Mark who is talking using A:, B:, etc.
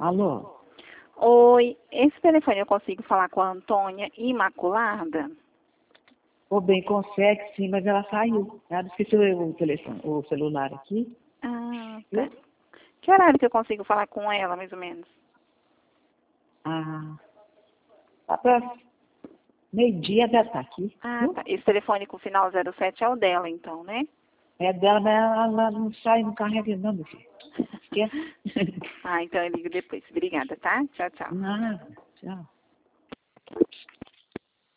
A: Alô?
B: Oi, esse telefone eu consigo falar com a Antônia Imaculada?
A: Ô, bem, consegue sim, mas ela saiu. Ela esqueceu o telefone, o celular aqui.
B: Ah, tá.
A: Viu?
B: Que horário que eu consigo falar com ela, mais ou menos?
A: Ah, tá pra meio-dia deve estar aqui.
B: Ah,
A: Viu?
B: tá. Esse telefone com final 07 é o dela, então, né?
A: É dela, mas ela não sai, não carrega não, meu filho. Esquece.
B: Ah, então eu ligo depois. Obrigada, tá? Tchau, tchau.
A: Nada. Tchau.